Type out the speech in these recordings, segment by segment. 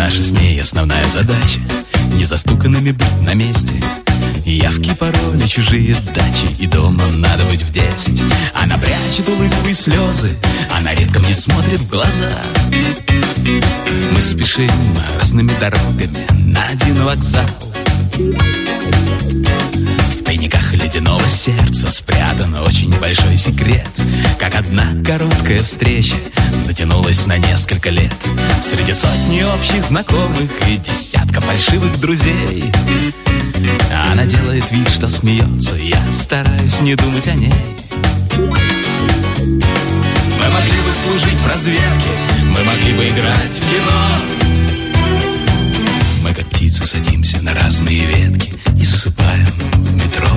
Наша с ней основная задача не застуканными быть на месте. Явки, пароли, чужие дачи, и дома надо быть в 10. Она прячет улыбку и слезы, она редко мне смотрит в глаза. Мы спешим разными дорогами на один вокзал. В тайниках ледяного сердца спрятан очень большой секрет. Как одна короткая встреча затянулась на несколько лет. Среди сотни общих знакомых и десятка фальшивых друзей. Она делает вид, что смеется, я стараюсь не думать о ней. Мы могли бы служить в разведке, мы могли бы играть в кино. Мы как птицы садимся на разные ветки и засыпаем в метро.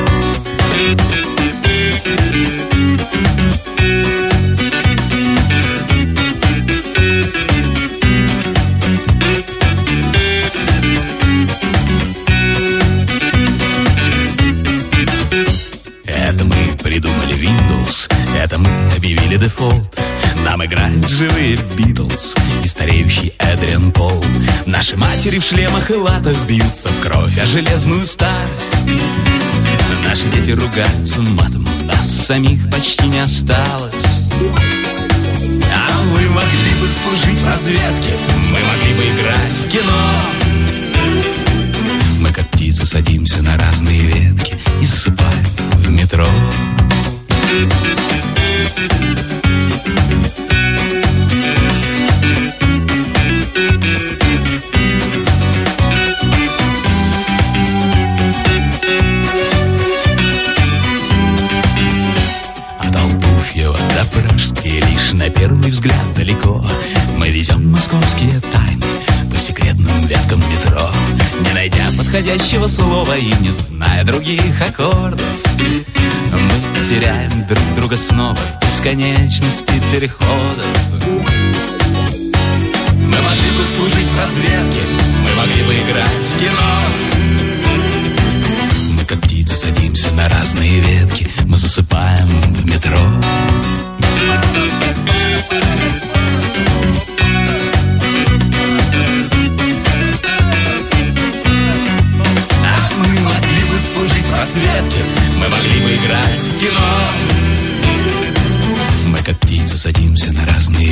Это мы придумали Windows, это мы объявили дефолт. Нам играют живые Битлз и стареющий Эдриан Пол. Наши матери в шлемах и латах бьются в кровь о железную старость. Наши дети ругаются матом, нас самих почти не осталось. А мы могли бы служить в разведке, мы могли бы играть в кино. Мы как птицы садимся на разные ветки и засыпаем в метро. От Алпуфьева до Пражски лишь на первый взгляд далеко. Мы везем московские тайны по секретным веткам метро. Не найдя подходящего слова и не зная других аккордов, мы теряем друг друга снова в бесконечности переходов. Мы могли бы служить в разведке, мы могли бы играть в кино. Мы как птицы садимся на разные ветки, мы засыпаем в метро. Мы могли бы служить в разведке, мы могли бы играть в кино. Мы как птицы садимся на разные